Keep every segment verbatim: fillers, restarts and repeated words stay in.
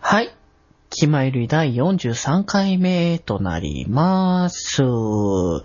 はい。気まゆりだいよんじゅうさんかいめとなります。はい。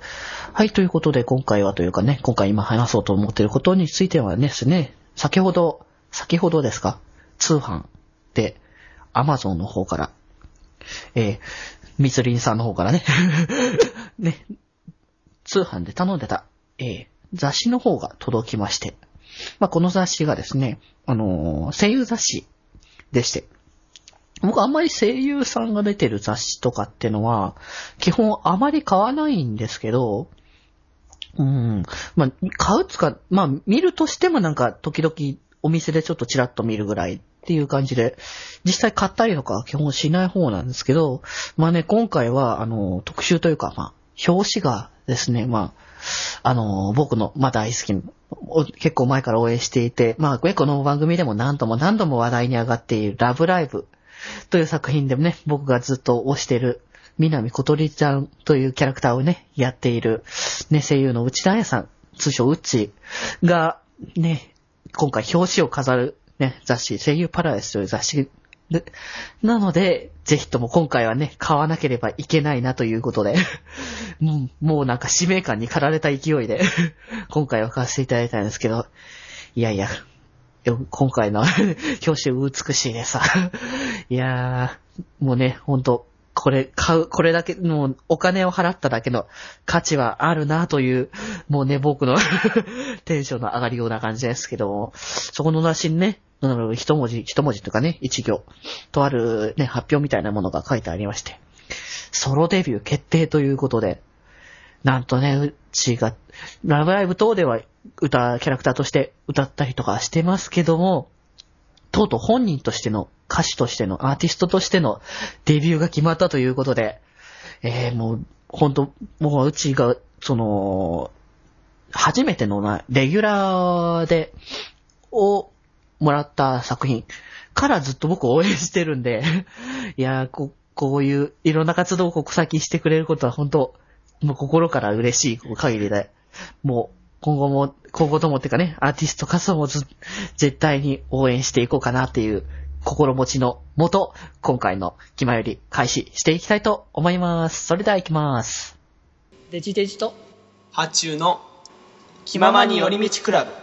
ということで、今回はというかね、今回今話そうと思っていることについてはですね、先ほど、先ほどですか、通販で、Amazon の方から、えー、みつりんさんの方からね、ね、通販で頼んでた、えー、雑誌の方が届きまして、まあ、この雑誌がですね、あのー、声優雑誌でして、僕あんまり声優さんが出てる雑誌とかってのは、基本あまり買わないんですけど、うん、まあ、買うつか、まあ、見るとしてもなんか、時々お店でちょっとチラッと見るぐらいっていう感じで、実際買ったりとかは基本しない方なんですけど、まあね、今回は、あの、特集というか、まあ、表紙がですね、まあ、あの、僕の、まあ大好きな、結構前から応援していて、まあ、この番組でも何度も何度も話題に上がっているラブライブという作品でもね、僕がずっと推している、南小鳥ちゃんというキャラクターをね、やっている、ね、声優の内田彩さん、通称うっちが、ね、今回表紙を飾る、ね、雑誌、声優パラダイスという雑誌で、なので、ぜひとも今回はね、買わなければいけないなということで、もう、もうなんか使命感に駆られた勢いで、今回は買わせていただいたんですけど、いやいや、今回の表紙美しいでさ、いやー、もうね、ほんと、これ買う、これだけ、もうお金を払っただけの価値はあるなという、もうね、僕のテンションの上がるような感じですけども、そこの雑誌にね、一文字、一文字とかね、一行、とあるね、発表みたいなものが書いてありまして、ソロデビュー決定ということで、なんとね、うちが、ラブライブ等では歌、キャラクターとして歌ったりとかしてますけども、とうとう本人としての、歌手としての、アーティストとしてのデビューが決まったということで、えー、もう、ほんと、もううちが、その、初めてのな、レギュラーで、をもらった作品からずっと僕応援してるんで、いやー、こ、こういういろんな活動をここ先してくれることは本当、もう心から嬉しい限りで、もう今後も、今後ともってかね、アーティスト活動もず絶対に応援していこうかなっていう心持ちのもと、今回の気まより開始していきたいと思います。それでは行きます。デジデジと発注の気ままに寄り道クラブ。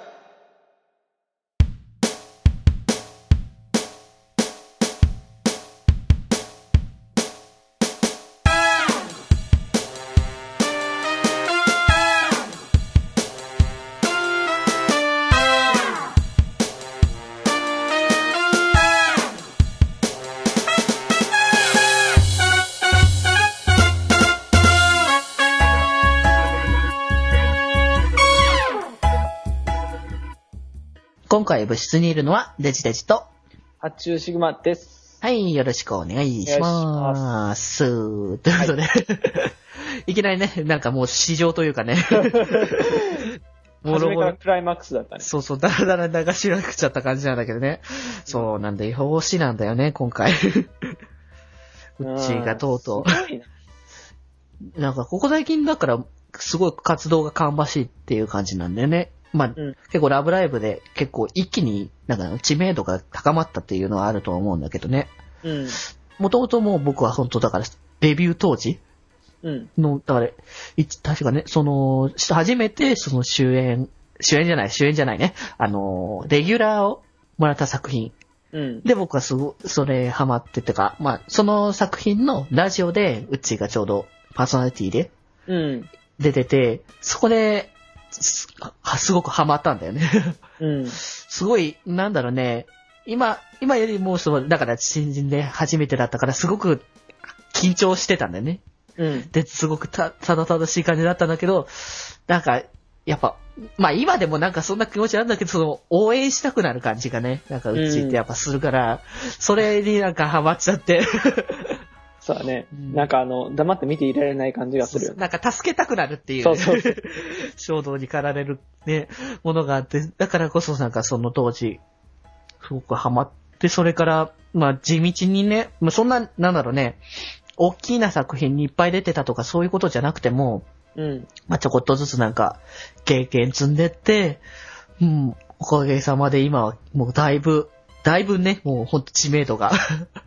今回部室にいるのはデジデジと発注シグマです。 はい、よろしくお願いします。ということで、はい、いきなりね、なんかもう市場というかね、 初めからクライマックスだったね。 そうそう、だらだら流しなくちゃった感じなんだけどね。そうなんだよ、表紙なんだよね、今回。うちがとうとう。すごいな。なんかここ最近だから、すごい活動が芳しいっていう感じなんだよね。まあ、うん、結構ラブライブで結構一気になんか知名度が高まったっていうのはあると思うんだけどね。うん。もともともう僕は本当だからデビュー当時の、うん、だから、確かね、その、初めてその主演、主演じゃない、主演じゃないね。あの、レギュラーをもらった作品。うん。で、僕はすご、それハマっててか、まあ、その作品のラジオで、うっちーがちょうどパーソナリティで、うん。出てて、そこで、す, すごくハマったんだよね。うん。すごい、なんだろうね。今、今よりもその、だから新人で初めてだったからすごく緊張してたんだよね。うん。で、すごくた、ただただしい感じだったんだけど、なんか、やっぱ、まあ今でもなんかそんな気持ちなんだけど、その、応援したくなる感じがね、なんかうちってやっぱするから、うん、それになんかハマっちゃって。 そうだね、うん。なんかあの、黙って見ていられない感じがするよね。 なんか助けたくなるっていう、 ね。そうそう。 衝動に駆られるね、ものがあって、だからこそなんかその当時、すごくハマって、それから、まあ地道にね、まあそんな、なんだろうね、大きな作品にいっぱい出てたとかそういうことじゃなくても、うん。まあちょこっとずつなんか、経験積んでって、うん、おかげさまで今はもうだいぶ、だいぶね、もうほんと知名度が、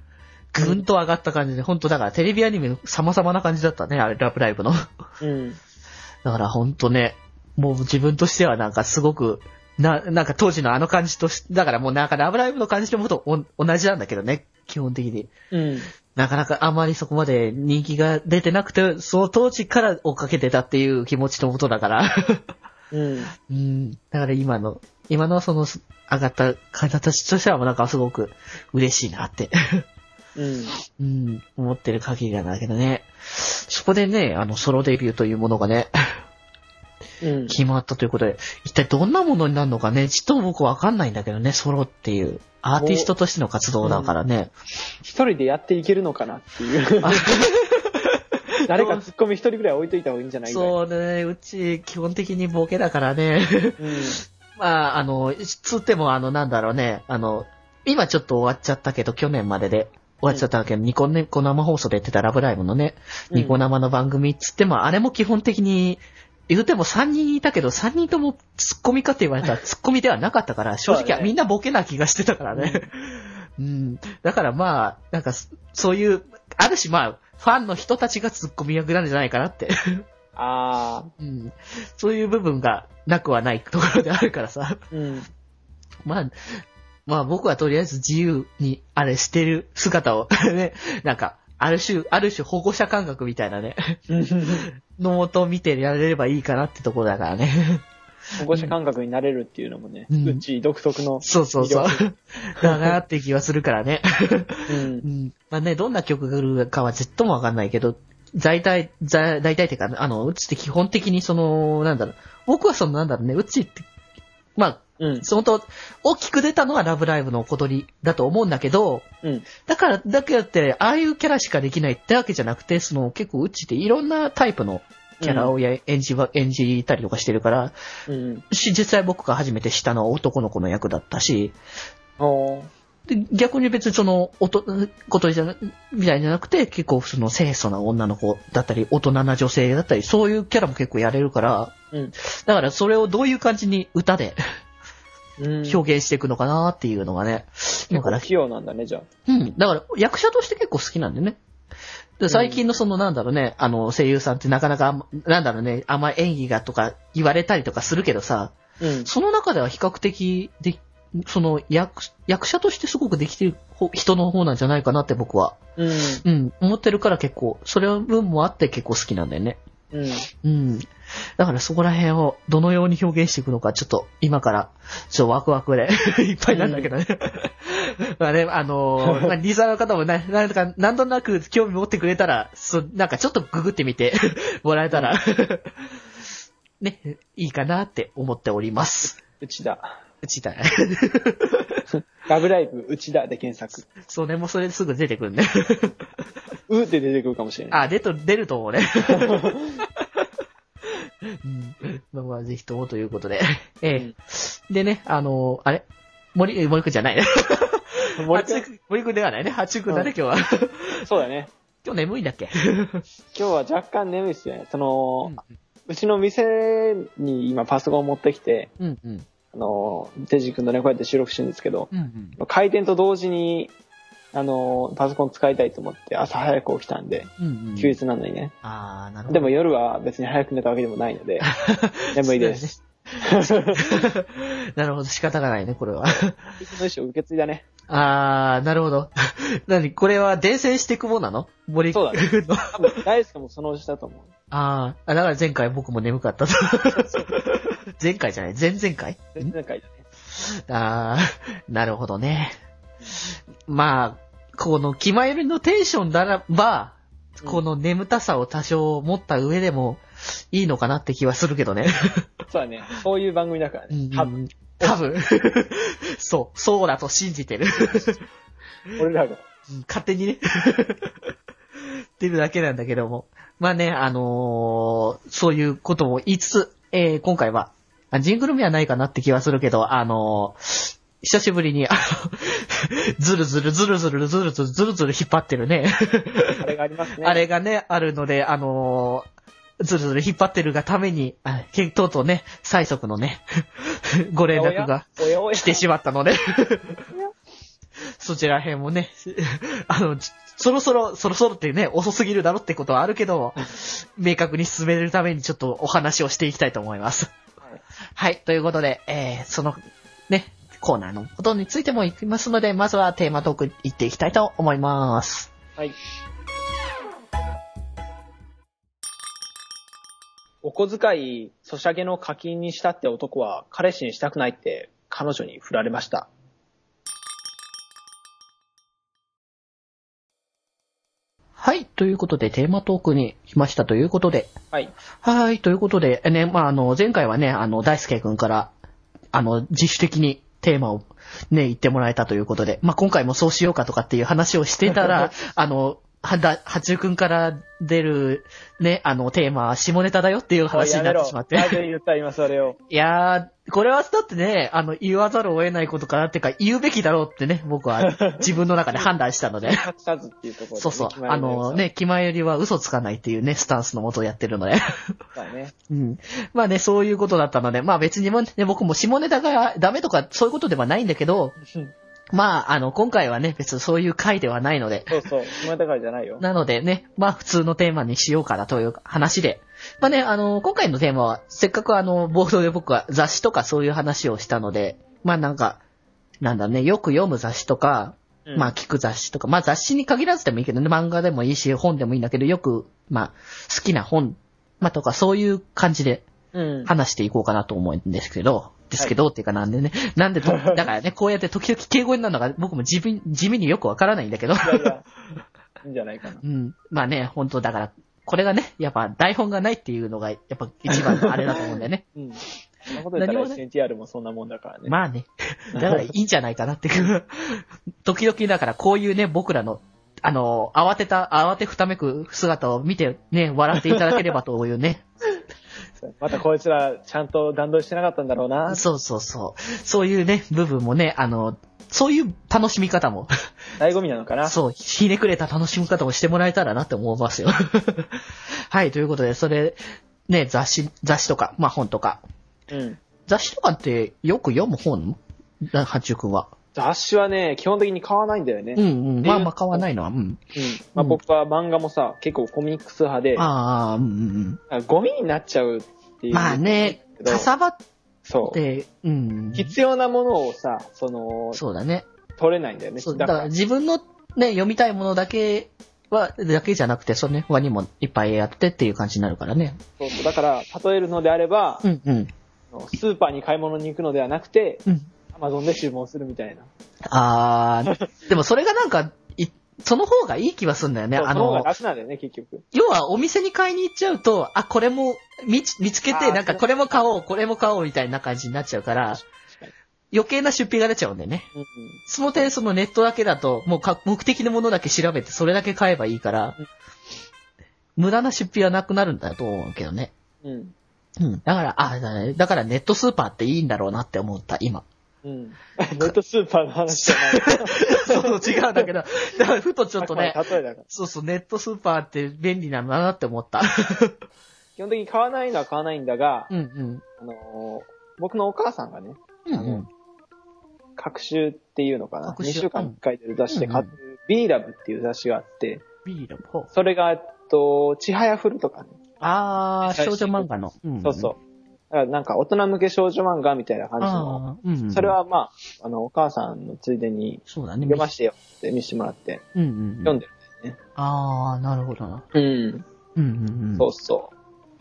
ぐんと上がった感じで、ほんとだからテレビアニメの様々な感じだったね、あれ、ラブライブの。 うん。 だからほんとね、もう自分としてはなんかすごく、な、なんか当時のあの感じとし、だからもうなんかラブライブの感じともとお同じなんだけどね、基本的に。 うん。 なかなかあんまりそこまで人気が出てなくて、その当時から追っかけてたっていう気持ちのもとだから。 うん。 うん。だから今の、今のその上がった形としてはなんかすごく嬉しいなって。 うん。 うん。思ってる限りなんだけどね。そこでね、あの、ソロデビューというものがね、うん、決まったということで、一体どんなものになるのかね、ちょっと僕わかんないんだけどね、ソロっていう。アーティストとしての活動だからね。 一、うん、人でやっていけるのかなっていう。誰かツッコミ一人ぐらい置いといた方がいいんじゃないか。 そうね、うち基本的にボケだからね。うん、まあ、あの、つってもあの、なんだろうね、あの、今ちょっと終わっちゃったけど、去年までで終わっちゃったけど、うん、ニコニコ生放送でやってたラブライブのね、ニコ生の番組っつっても、あれも基本的に、言うてもさんにんいたけど、さんにんともツッコミかって言われたらツッコミではなかったから、正直はみんなボケな気がしてたからね。うん。うん、だからまあ、なんか、そういう、ある種まあ、ファンの人たちがツッコミ役なんじゃないかなって。 ああ。 うん。そういう部分がなくはないところであるからさ。うん。まあ、まあ僕はとりあえず自由にあれしてる姿をね、なんか、ある種、ある種保護者感覚みたいなね。のもと見てやれればいいかなってところだからね。 保護者感覚になれるっていうのもね、うん、うち独特の。 そうそうそう。だなって気はするからね。うんうん、まあね、どんな曲が来るかはずっともわかんないけど、大体、大体っていうか、あの、うちって基本的にその、なんだろう、僕はそのなんだろうね、うちって、まあ、うん、そのと、大きく出たのはラブライブの小鳥だと思うんだけど、うん、だから、だけだって、ああいうキャラしかできないってわけじゃなくて、その結構うちっていろんなタイプのキャラをや演じ、うん、演じたりとかしてるから、うん、実際僕が初めてしたのは男の子の役だったし、で逆に別にその、おと、小鳥じゃな、みたいじゃなくて、結構その清楚な女の子だったり、大人な女性だったり、そういうキャラも結構やれるから、うん、だからそれをどういう感じに歌で、表現していくのかなっていうのがね。 だから器用なんだね、じゃあ。 うん。だから役者として結構好きなんでね。で最近のそのなんだろうね、あの声優さんってなかなか、なんだろうね、あんま演技がとか言われたりとかするけどさ、うん、その中では比較的で、その役、役者としてすごくできてる人の方なんじゃないかなって僕は、うん、うん、思ってるから結構、それ分もあって結構好きなんだよね。うん。うん。だからそこら辺をどのように表現していくのか、ちょっと今から、ちょっとワクワクでいっぱいなんだけどね。うん、まあね、あのー、まあ、リサーの方もな、なんとか、なんとなく興味持ってくれたら、そなんかちょっとググってみてもらえたら、ね、いいかなって思っております。 うちだ。 うちだ。 ラブライブ、うちだで検索。 そうね、もうそれですぐ出てくるね。 うって出てくるかもしれない。 あ、出と、出ると思うね。うん、まあ、ぜひともということで。ええ、うん。でね、あのー、あれ森、森くんじゃないね。森くん森くんではないね。八くんだね、うん、今日は。そうだね。今日眠いんだっけ？ 今日は若干眠いっすね。その、うん、うちの店に今パソコンを持ってきて、うんうん、あの、デジ君とね、こうやって収録してるんですけど、うんうん、開店と同時に、あの、パソコン使いたいと思って朝早く起きたんで、うんうん、休日なのにね。ああ、なるほど。でも夜は別に早く寝たわけでもないので、眠いです。 なるほど、仕方がないね、これは。 その意思を受け継いだね。 ああ、なるほど。何これは伝染していくもんなの森そうだね。多分、大輔もそのうちだと思う。 ああ、だから前回僕も眠かったと。前回じゃない、前々回前々回だね。 ああ、なるほどね。まあ、この気前よりのテンションならば、うん、この眠たさを多少持った上でもいいのかなって気はするけどね。 そうだね。そういう番組だからね。 多分。多分。そう。そうだと信じてる。 俺らが。 勝手にね。ってるだけなんだけども。まあね、あのー、そういうことも言いつつ、えー、今回は、ジングル目はないかなって気はするけど、あのー、久しぶりに、あの、ずるずるずるずるずるずるずるずる引っ張ってるね。 あれがありますね。 あれがね、あるので、あのー、ずるずる引っ張ってるがために、あとうとうね、最速のね、ご連絡が来てしまったので。 そちら辺もね、あの、そろそろ、そろそろってね、遅すぎるだろってことはあるけど、明確に進めるためにちょっとお話をしていきたいと思います。はい、はい、ということで、えー、その、ね、コーナーのことについてもいきますので、まずはテーマトークいっていきたいと思います。 はい。お小遣い、ソシャゲの課金にしたって男は彼氏にしたくないって彼女に振られました。 はい。ということで、テーマトークに来ましたということで。 はい。 はい。ということで、ね、まあ、あの、前回はね、あの、大輔くんから、あの、自主的にテーマをね、言ってもらえたということで、まあ、今回もそうしようかとかっていう話をしてたら、あの、はだ、はちゅうくんから出る、ね、あの、テーマは下ネタだよっていう話になってしまって。 なぜ言った今それを。 いやー、これはだってね、あの、言わざるを得ないことかなっていうか、言うべきだろうってね、僕は自分の中で判断したので。 隠さずっていうところで、ね。 そうそう。あのね、気前よりは嘘つかないっていうね、スタンスのもとをやってるので。 そうね。 うん。まあね、そういうことだったので、まあ別にもね、僕も下ネタがダメとかそういうことではないんだけど、まあ、あの、今回はね、別にそういう回ではないので。 そうそう、下ネタ回じゃないよ。 なのでね、まあ普通のテーマにしようかなという話で。まあね、あの、今回のテーマは、せっかくあの、冒頭で僕は雑誌とかそういう話をしたので、まあなんか、なんだね、よく読む雑誌とか、うん、まあ聞く雑誌とか、まあ雑誌に限らずでもいいけどね、漫画でもいいし、本でもいいんだけど、よく、まあ、好きな本、まあとかそういう感じで、話していこうかなと思うんですけど、ですけど、はい、っていうかなんでね、なんでと、だからね、こうやって時々敬語になるのが僕も地味、地味によくわからないんだけど。いやいや、 いいんじゃないかな。 うん。まあね、本当だから、これがね、やっぱ台本がないっていうのが、やっぱ一番のあれだと思うんだよね。うん。 そんなこと言ったら エスエヌティーアール もそんなもんだからね。 まあね。だからいいんじゃないかなっていう。時々だからこういうね、僕らの、あの、慌てた、慌てふためく姿を見てね、笑っていただければというね。 またこいつらちゃんと段取りしてなかったんだろうな。 そうそうそう。そういうね、部分もね、あの、そういう楽しみ方も。 醍醐味なのかな。 そう、ひねくれた楽しみ方もしてもらえたらなって思いますよ。はい、ということで、それ、ね、雑誌、雑誌とか、まあ本とか。うん。雑誌とかってよく読む本？はちゅうくんは。 雑誌はね、基本的に買わないんだよね。 うんうん。まあまあ買わないのは。うん。うん。 まあ僕は漫画もさ、結構コミックス派で。 ああ、うんうん。 ゴミになっちゃうっていう。 まあね、かさばって、 そう。 うん。 必要なものをさ、その、 そうだね。 取れないんだよね。 そうだから自分のね、読みたいものだけは、だけじゃなくて、そのね、他にもいっぱいやってっていう感じになるからね。 そうそう。だから、例えるのであれば、 うんうん。 スーパーに買い物に行くのではなくて、うん。アマゾンで注文するみたいな。 あー、でもそれがなんか、い、その方がいい気はするんだよね。 あの、その方が楽なんだよね、結局。 要はお店に買いに行っちゃうと、あ、これも見、見つけて、なんかこれも買おう、これも買おうみたいな感じになっちゃうから、余計な出費が出ちゃうんだよね。うんうん、その点、そのネットだけだと、もうか目的のものだけ調べて、それだけ買えばいいから、うん、無駄な出費はなくなるんだと思うけどね。うん。うん。だから、あ、だからネットスーパーっていいんだろうなって思った、今。 うん。ネットスーパーの話じゃない。 そう、違うんだけど、だからふとちょっとね、例えだからそうそう、ネットスーパーって便利なんだなって思った。 基本的に買わないのは買わないんだが、 うんうん。 あのー、僕のお母さんがね、 うんうん。 各週っていうのかな。にしゅうかんにいっかい出る雑誌で買ってる B ラブっていう雑誌があって、 B ラブそれが、えっと、ちはやふるとかね。 あー、少女漫画の。 うんうん、そうそう。だからなんか大人向け少女漫画みたいな感じの。うんうん、それはまあ、あの、お母さんのついでに、そうだね。読ましてよって見せてもらって、うんうんうん、読んでるんだよね。 あー、なるほどな。 うん。うんうんうん。そうそう。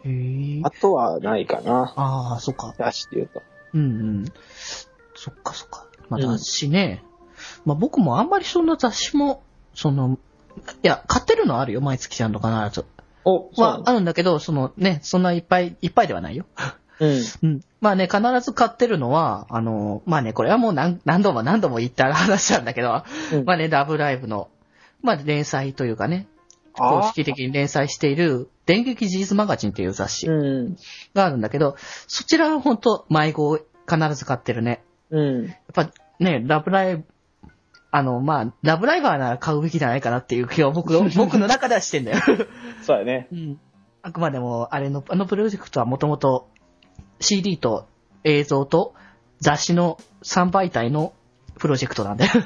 へー。あとはないかな。 あー、そっか。 雑誌って言うと。 うんうん。そっかそっか。まあ雑誌ね。うん、まあ僕もあんまりそんな雑誌も、その、いや、買ってるのあるよ、毎月ちゃんと必ず。 お、 はあるんだけど、そのね、そんないっぱいいっぱいではないよ。うん。うん。まあね、必ず買ってるのは、あの、まあね、これはもう何何度も何度も言った話なんだけど、うん、まあね、ラブライブの、まあ連載というかね、公式的に連載している、電撃事実マガジンっていう雑誌があるんだけど、うん、そちらは本当迷子必ず買ってるね。うん。やっぱね、ラブライブ、あの、まあ、ラブライバーなら買うべきじゃないかなっていう気は僕の、僕の中ではしてんだよ。 そうだね。 うん。あくまでも、あれの、あのプロジェクトはもともと シーディー と映像と雑誌のさんばいたいのプロジェクトなんだよ。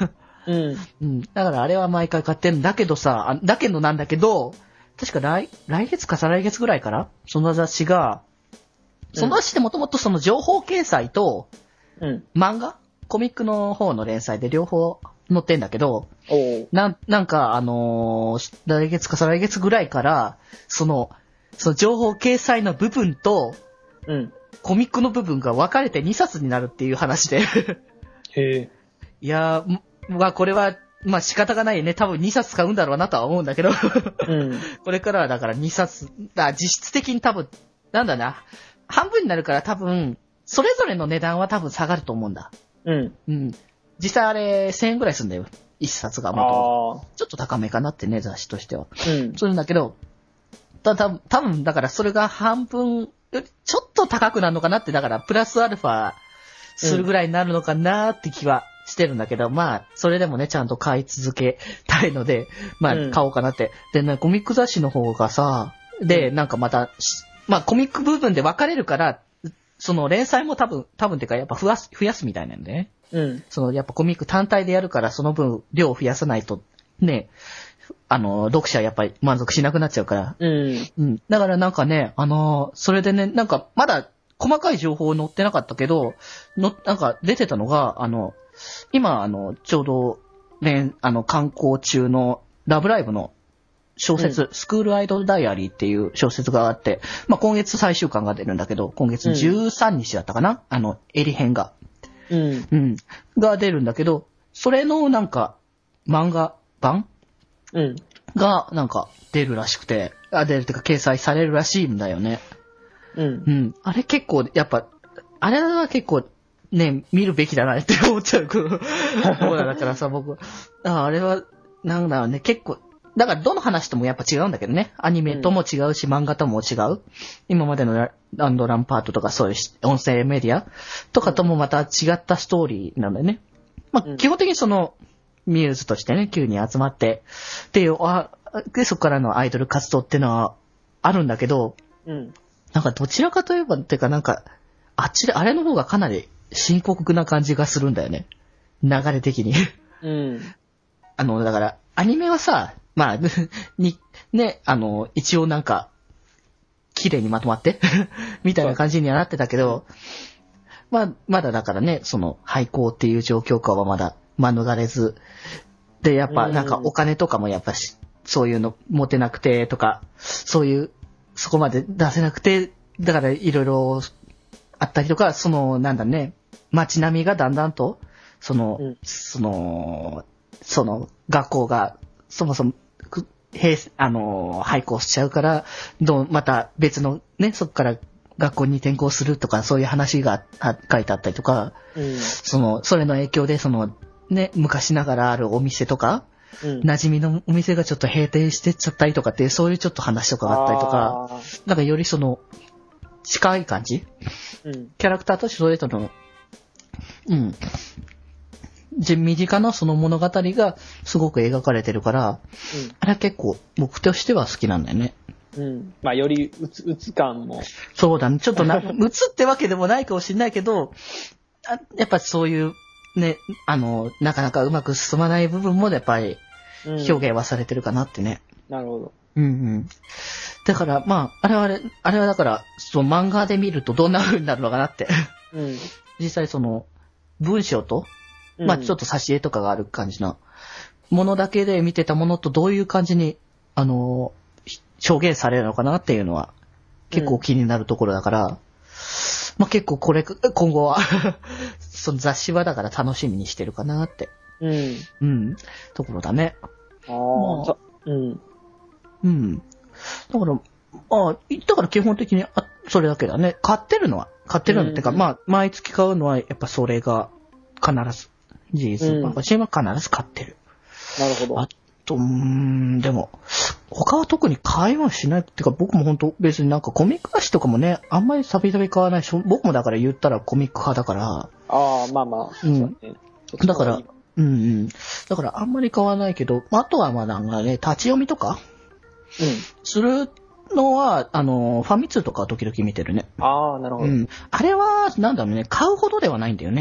うん。 うん。だからあれは毎回買ってるんだけどさ、あだけどなんだけど、確か来、来月か再来月ぐらいからその雑誌が、その雑誌ってもともとその情報掲載と、 うん。 漫画コミックの方の連載で両方載ってんだけど、 おなん、なんかあのー来月か再来月ぐらいから、その、その情報掲載の部分と、 うん。 コミックの部分が分かれてにさつになるっていう話で。 へえ。 いやー、まあこれは、まあ仕方がないね。多分にさつ買うんだろうなとは思うんだけど。 うん。 これからはだからにさつ、だ実質的に多分、なんだな。半分になるから多分、それぞれの値段は多分下がると思うんだ。 うん。 うん。実際あれ、せんえんぐらいするんだよ。いっさつがもと。 ああ。 ちょっと高めかなってね、雑誌としては。 うん。 そういうんだけど、た多分多分だからそれが半分、ちょっと高くなるのかなって、だからプラスアルファするぐらいになるのかなって気はしてるんだけど、うん、まあ、それでもね、ちゃんと買い続けたいので、まあ、買おうかなって。うん、でね、コミック雑誌の方がさ、で、なんかまた、まあ、コミック部分で分かれるから、その連載も多分、多分っていうかやっぱ増やす、増やすみたいなんでね。 うん。 そのやっぱコミック単体でやるからその分量を増やさないと、ね、あの、読者はやっぱり満足しなくなっちゃうから。 うん。 うん。だからなんかね、あの、それでね、なんかまだ細かい情報載ってなかったけど、の、なんか出てたのが、あの、今、あの、ちょうど、ね、あの、観光中のラブライブの小説、うん、スクールアイドルダイアリーっていう小説があって、まあ、今月最終巻が出るんだけど、今月じゅうさんにちだったかな、うん、あの、エリ編が。 うん。 うん。が出るんだけど、それのなんか、漫画版うん。 が、なんか、出るらしくて、あ、出るっていうか、掲載されるらしいんだよね。 うん。 うん。あれ結構、やっぱ、あれは結構、ね、見るべきだなって思っちゃう。そうだからさ、僕、あ、あれは、なんだろうね、結構、だからどの話ともやっぱ違うんだけどね。アニメとも違うし、うん、漫画とも違う。今までのランドランパートとかそういう音声メディアとかともまた違ったストーリーなんだよね。まあ、うん、基本的にその、ミューズとしてね、きゅうにん集まって、っていう、あ、で、そこからのアイドル活動っていうのはあるんだけど、 うん。 なんかどちらかといえば、っていうかなんか、あっちで、あれの方がかなり深刻な感じがするんだよね。流れ的に。 うん。 あの、だから、アニメはさ、まあ、に、ね、あの、一応なんか、綺麗にまとまってみたいな感じにはなってたけど、まあ、まだだからね、その、廃校っていう状況下はまだ免れず、で、やっぱ、なんかお金とかもやっぱし、そういうの持てなくてとか、そういう、そこまで出せなくて、だからいろいろあったりとか、その、なんだね、街並みがだんだんと、その、うん、その、その、学校が、そもそも、閉、あの、廃校しちゃうから、どう、また別のね、そこから学校に転校するとか、そういう話が書いてあったりとか、 うん、 その、それの影響で、その、ね、昔ながらあるお店とか、うん、馴染みのお店がちょっと閉店してっちゃったりとかって、そういうちょっと話とかがあったりとか、なんかよりその、近い感じ、うん、キャラクターとしてそれとの、うん。身近なその物語がすごく描かれてるから、うん、あれは結構僕としては好きなんだよね。 うん。まあ、よりうつ、うつ感も。 そうだね。ちょっとな、うつってわけでもないかもしれないけど、あやっぱそういう、ね、あの、なかなかうまく進まない部分もやっぱり表現はされてるかなってね。 うん、なるほど。 うんうん。だから、まあ、あれはあれ、あれはだから、その漫画で見るとどんな風になるのかなって。 うん、 実際その、文章と、まあちょっと挿絵とかがある感じのものだけで見てたものとどういう感じに、あの、表現されるのかなっていうのは結構気になるところだから、うん、まあ結構これ、今後は、その雑誌はだから楽しみにしてるかなって。 うん。 うん。ところだね。 ああ、まあ、うん。 うん。だから、ああ、だから基本的に、あ、それだけだね。買ってるのは、買ってるのってか、うん、まあ、毎月買うのはやっぱそれが必ず。事実。うん、私は必ず買ってる。 なるほど。 あと、うーん、でも、他は特に買いはしないっていうか、僕も本当別になんかコミック雑誌とかもね、あんまりたびたび買わないし、僕もだから言ったらコミック派だから。 ああ、まあまあ。 うん。だから、うんうん。だからあんまり買わないけど、あとはまあなんかね、立ち読みとか、 うん。 するのは、あの、ファミ通とか時々見てるね。 ああ、なるほど。 うん。あれは、なんだろうね、買うほどではないんだよね。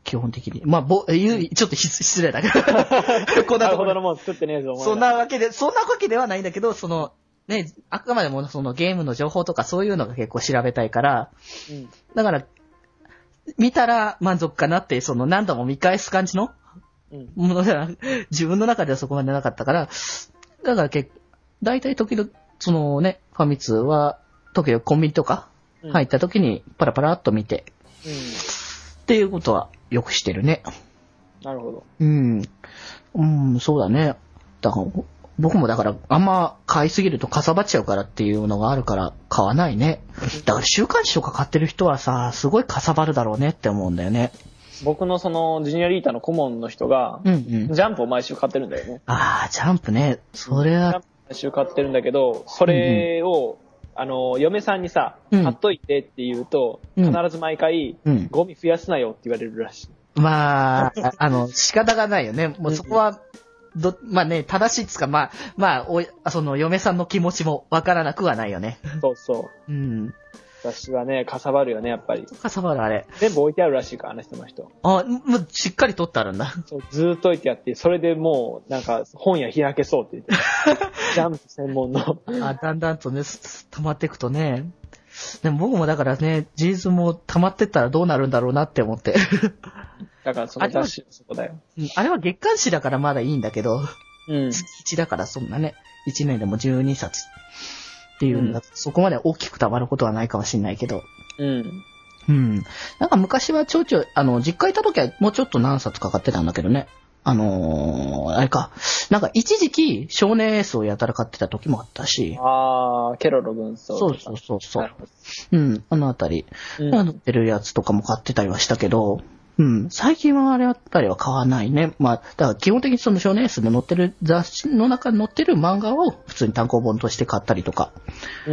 基本的に。まあ、ぼ、言う、ちょっと失礼だけど。 こんなほどのもん作ってねえぞ、お前。 そんなわけで、そんなわけではないんだけど、その、ね、あくまでもそのゲームの情報とかそういうのが結構調べたいから、うん、だから、見たら満足かなって、その何度も見返す感じのものが、うん、自分の中ではそこまでなかったから、だから結構、大体時々、そのね、ファミ通は、時々コンビニとか入った時にパラパラっと見て、うん、っていうことはよくしてるね。 なるほど。 うん。うん、そうだね。だから、僕もだから、あんま買いすぎるとかさばっちゃうからっていうのがあるから買わないね。だから週刊誌とか買ってる人はさ、すごいかさばるだろうねって思うんだよね。 僕のそのジュニアリーターの顧問の人が、うんうん、ジャンプを毎週買ってるんだよね。 ああ、ジャンプね。それは。 ジャンプ毎週買ってるんだけど、それを、うんうん、あの、嫁さんにさ、買っといてって言うと、うん、必ず毎回、うん、ゴミ増やすなよって言われるらしい。 まあ、あの、仕方がないよね。もうそこは、ど、まあね、正しいっつか、まあ、まあ、お、その、嫁さんの気持ちもわからなくはないよね。 そうそう。うん。私はね、かさばるよね、やっぱり。 かさばる、あれ。 全部置いてあるらしいから、あの人の人。 あ、もう、しっかり取ってあるんだ。 そう、ずーっと置いてあって、それでもう、なんか、本屋開けそうって言ってジャンプ専門の。 あ、だんだんとね、溜まっていくとね。でも僕もだからね、ジーズも溜まってったらどうなるんだろうなって思って。 だからその雑誌そこだよ。 あれは月刊誌だからまだいいんだけど、うん、月いちだからそんなね、いちねんでもじゅうにさつっていうんだ、うん、そこまで大きく溜まることはないかもしれないけど。うん。うん。なんか昔はちょいちょい、あの、実家いた時はもうちょっと何冊か買ってたんだけどね。あのー、あれか。なんか一時期少年エースをやたら買ってた時もあったし。 あー、ケロロ軍曹。 そうそうそうそう。うん、あのあたり。うん。載ってるやつとかも買ってたりはしたけど、うん。最近はあれあたりは買わないね。まあ、だから基本的にその少年エースで載ってる雑誌の中に載ってる漫画を普通に単行本として買ったりとか。うん。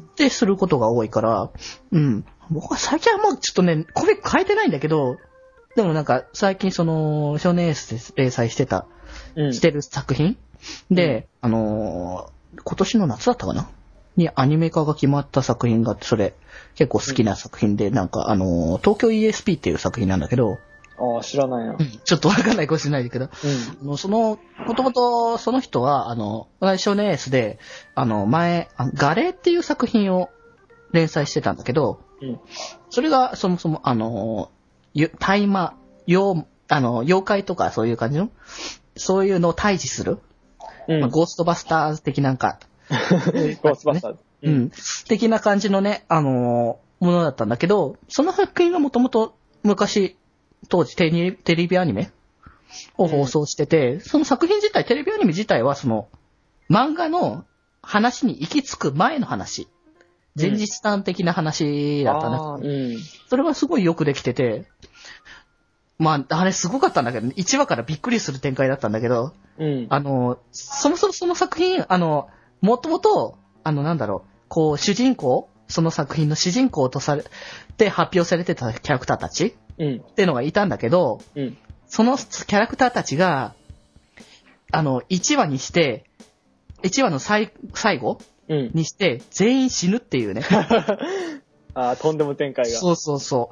で、することが多いから、うん。僕は最近はもうちょっとね、コミック変えてないんだけど、でもなんか最近その少年エースで連載してた、うん、してる作品で、うん、あのー、今年の夏だったかなにアニメ化が決まった作品があって、それ結構好きな作品で、うん、なんかあのー、東京 イーエスピー っていう作品なんだけど、 ああ、知らないな。 うん、ちょっとわかんないかもしれないけど、うん、あのその、もともとその人は、あの、少年エースで、あの、前、ガレーっていう作品を連載してたんだけど、うん、それがそもそも、あの、大麻、妖、あの、妖怪とかそういう感じの、そういうのを退治する、うんまあ、ゴーストバスターズ的なんか、 ゴーストバスターズ、 うん、うん。的な感じのね、あのー、ものだったんだけど、その作品がもともと昔、当時テレ、テレビアニメを放送してて、うん、その作品自体、テレビアニメ自体はその、漫画の話に行き着く前の話。前日談的な話だったね、うん。それはすごいよくできてて、まあ、あれすごかったんだけど、いちわからびっくりする展開だったんだけど、うん、あの、そもそもその作品、あの、もともと、あの、なんだろう、こう、主人公、その作品の主人公とされて発表されてたキャラクターたち、うん、っていうのがいたんだけど、うん、そのキャラクターたちが、あの、いちわにして、いちわの最、最後にして、全員死ぬっていうね。 ああ、とんでも展開が。 そうそうそう。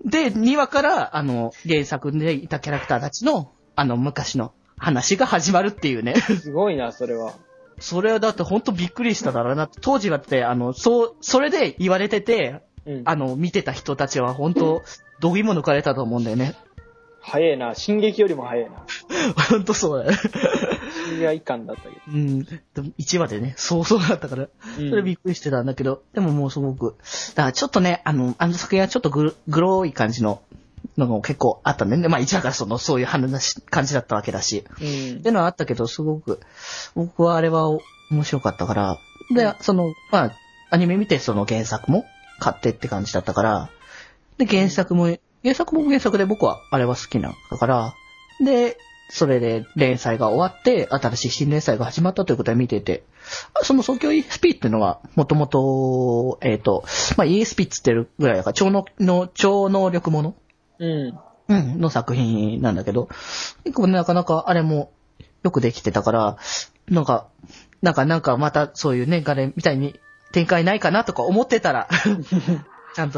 で、にわから、あの、原作でいたキャラクターたちの、あの、昔の話が始まるっていうね。 すごいな、それは。 それはだってほんとびっくりしただろうな。当時だって、あの、そう、それで言われてて、うん、あの、見てた人たちはほんと、どぎも抜かれたと思うんだよね。 早いな。進撃よりも早いな。 ほんとそうだね。 いや、いかんだったけど。 うん。でもいちわでね、そうそうだったから、それびっくりしてたんだけど、でももうすごく、だからちょっとね、あの、あの作品はちょっとググロい感じののも結構あったんでね。まあいちわからその、そういう話、感じだったわけだし。うん。っていうのはあったけど、すごく、僕はあれは面白かったから、で、うん、その、まあ、アニメ見てその原作も買ってって感じだったから、で、原作も、原作も原作で僕はあれは好きなんだから、で、それで連載が終わって、新しい新連載が始まったということで見てて、その東京 イーエスピー っていうのは、もともと、えっと、まあ イーエスピー って言ってるぐらいだから、超能の、超能力ものうん。うん、の作品なんだけど、結構ね、なかなかあれもよくできてたから、なんか、なんか、なんかまたそういうね、ガレみたいに展開ないかなとか思ってたら、ちゃんとや、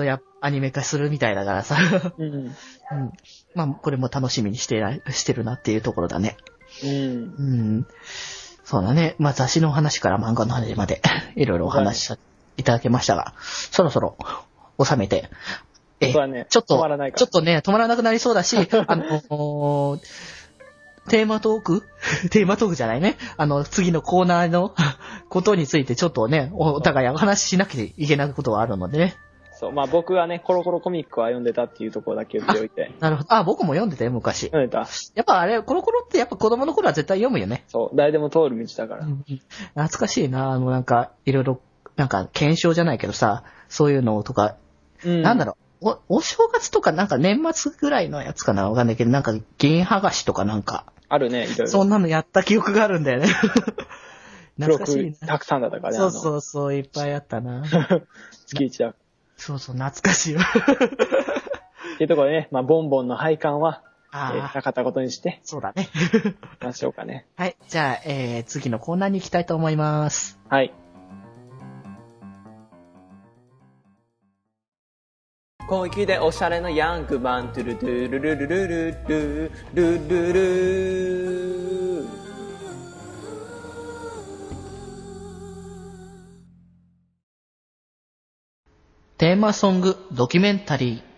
アニメ化するみたいだからさ。うん。うん。まあ、これも楽しみにしてら、してるなっていうところだね。うん。うん。そうだね。まあ、雑誌の話から漫画の話まで、いろいろお話しいただきましたが、そろそろ、収めて、 え、ね、 ちょっと、ちょっとね、止まらなくなりそうだし、あの、テーマトークテーマトークじゃないね。あの、次のコーナーのことについてちょっとね、お互いお話ししなきゃいけないことはあるのでね。 そう、まあ僕はね、コロコロコミックは読んでたっていうところだけ言っておいて。 なるほど。あ、僕も読んでたよ、昔。 読んでた。 やっぱあれ、コロコロってやっぱ子供の頃は絶対読むよね。 そう、誰でも通る道だから。うん、 懐かしいな、あのなんか、いろいろ、なんか、検証じゃないけどさ、そういうのとか、うん、なんだろう。お、お正月とかなんか年末ぐらいのやつかなわかんないけど、なんか銀剥がしとかなんか。 あるね、いろいろ。 そんなのやった記憶があるんだよね。 懐かしいな。たくさんだったからね。 そうそうそう、いっぱいあったな。 月一だ。 そうそう、懐かしいわ。 っていうところでね、まあ、ボンボンの配管は、あえー、なかったことにして。 そうだね。 ましょうかね。 はい、じゃあ、えー、次のコーナーに行きたいと思います。 はい。小粋でおしゃれなヤングマン、トゥルトゥルルルルルルルルルルテーマソングドキュメンタリー。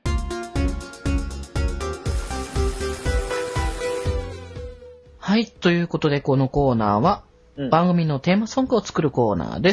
はい、ということでこのコーナーは、うん、番組のテーマソングを作るコーナーです。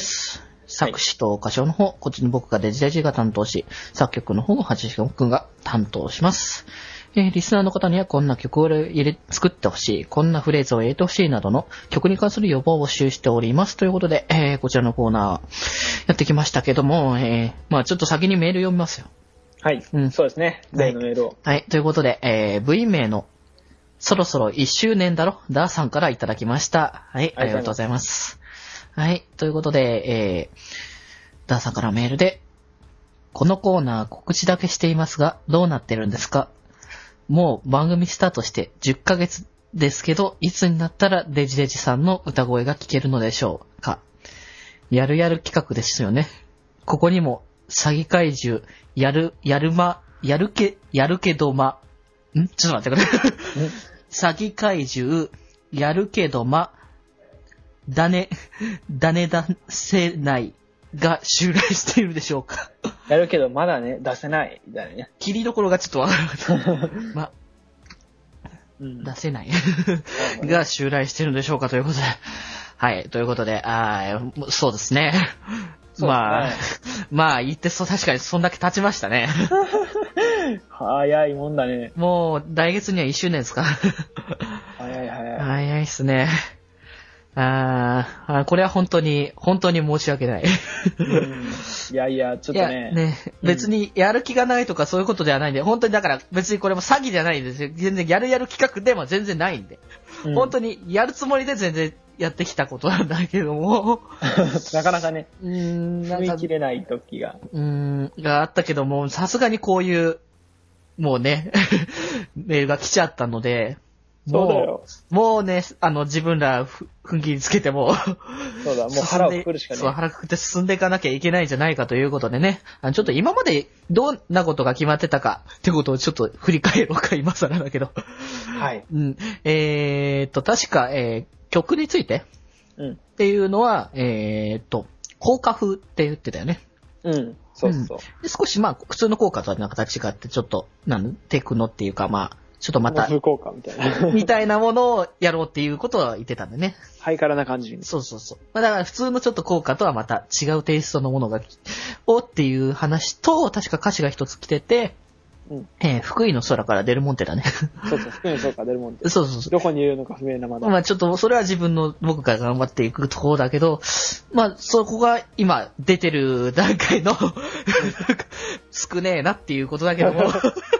作詞と歌唱の方、こっちに僕がデジデジが担当し、作曲の方をはちじかんくんが担当します。えー、リスナーの方にはこんな曲を入れ、作ってほしい、こんなフレーズを入れてほしいなどの曲に関する要望を募集しております。ということで、えー、こちらのコーナーやってきましたけども、えー、まあちょっと先にメール読みますよ。 はい。うん、そうですね。例のメールを。 はい。はい、ということで、えー、部員名のそろそろいっしゅうねんだろダーさんからいただきました。はい、ありがとうございます。はい、ということで、えー、ダーさんからメールで、このコーナー告知だけしていますが、どうなってるんですか？もう番組スタートしてじゅっかげつですけど、いつになったらデジデジさんの歌声が聞けるのでしょうか？やるやる企画ですよね。ここにも、詐欺怪獣、やる、やるま、やるけ、やるけどま、んちょっと待ってくれ。詐欺怪獣、やるけどま、だね、だね出せないが襲来しているでしょうか。 やるけどまだね、出せないみたいなね。 切りどころがちょっとわからなかった。ま、うん、出せないが襲来しているでしょうかということで。はい、ということで、あそうですね。そうですね。まあ、まあ言ってそう、確かにそんだけ経ちましたね。 早いもんだね。 もう、来月にはいっしゅうねんですか。 早い早い。 早いっすね。ああ、これは本当に、本当に申し訳ない。 うん、いやいや、ちょっとね。 ね、別にやる気がないとかそういうことではないんで、本当にだから別にこれも詐欺じゃないんですよ。全然やるやる企画でも全然ないんで。うん、本当にやるつもりで全然やってきたことなんだけども。 なかなかね、 うーん、 なんか踏み切れない時が。 うーん、があったけども、さすがにこういう、もうね、メールが来ちゃったので、 そうだよ。 もうね、あの、自分ら、ふ、踏ん切りつけても。 そうだ、もう腹をくくるしかない。 そう、腹くくって進んでいかなきゃいけないんじゃないかということでね。あのちょっと今までどんなことが決まってたかってことをちょっと振り返ろうか、今更だけど。 はい。 うん。えーっと、確か、えー、曲についてうん。 っていうのは、えーっと、効果風って言ってたよね。 うん。そうそう。 うん、で少しまあ、普通の効果とはなんか違って、ちょっと、なんテクノっていうかまあ、ちょっとまた、 風効果みたいな。 みたいなものをやろうっていうことは言ってたんだね。 ハイカラな感じに。 そうそうそう。まあ、だから普通のちょっと効果とはまた違うテイストのものが、をっていう話と、確か歌詞が一つ来てて、うん、えー、福井の空からデルモンテだね。 そうそう、福井の空からデルモンテ。 そうそうそう。 どこにいるのか不明なまだ。 まあちょっと、それは自分の、僕が頑張っていくところだけど、まあそこが今出てる段階の少ねえなっていうことだけども。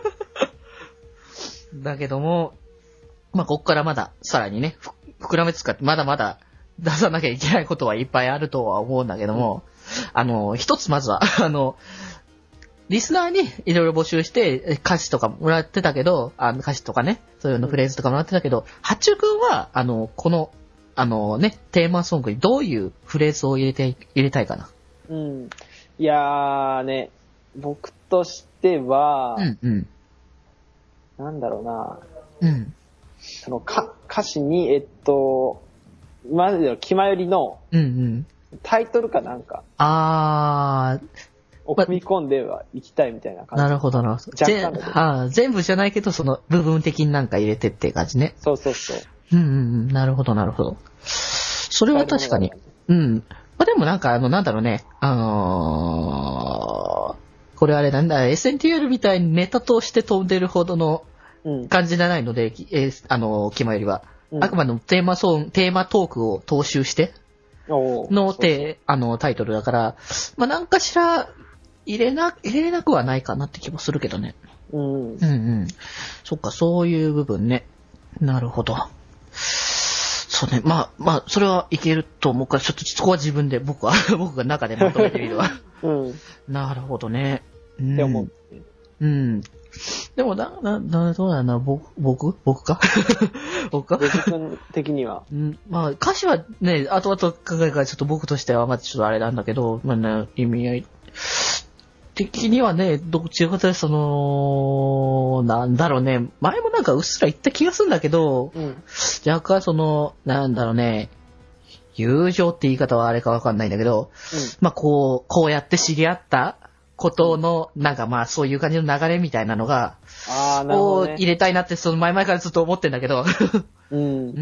だけども、まあ、こっからまだ、さらにね、膨らめつかって、まだまだ出さなきゃいけないことはいっぱいあるとは思うんだけども、うん、あの、一つまずは、あの、リスナーにいろいろ募集して、歌詞とかもらってたけど、あの歌詞とかね、そういうのフレーズとかもらってたけど、八中くんは、あの、この、あのね、テーマソングにどういうフレーズを入れて、入れたいかな。 うん。いやーね、 僕としては、 うんうん。 なんだろうな。 うん。 そのか歌詞に、えっと、今までの気まよりの、 うんうん。 タイトルかなんか。 あー。 を組み込んでは行きたいみたいな感じ。 なるほどな。若干だけ。全部じゃないけど、その部分的になんか入れてって感じね。 そうそうそう。 うんうんうん。なるほどなるほど。それは確かに。うん。まあでもなんかあの、なんだろうね。あのー、これあれなんだ、エスエヌティーエル みたいにネタとして飛んでるほどの感じじゃないので、うん、えー、あのー、気まよりは。うん、あくまでもテーマソン、テーマトークを踏襲して、のて、あの、タイトルだから、まあなんかしら、入れな、入れれなくはないかなって気もするけどね。 うん。 うんうん。そっか、そういう部分ね。なるほど。そうね。まあ、まあ、それはいけると思うから、ちょっとそこは自分で、僕は、僕が中でまとめてみるわ。 うん。 なるほどね。 うん、って思う。 うん。でも、な、な、な、どうだな、僕、僕僕か僕か自分的には。 うん。まあ、歌詞はね、後々考えるからちょっと僕としては、まあ、ちょっとあれなんだけど、まあね、意味合い。的にはね、どっちかというとその、なんだろうね、前もなんかうっすら言った気がするんだけど、 うん、 若干その、なんだろうね、友情って言い方はあれかわかんないんだけど、うん、まあこう、こうやって知り合ったことの、なんかまあそういう感じの流れみたいなのが、 あ、なるほどね、 を入れたいなってその前々からずっと思ってんだけど、 うん、 うん、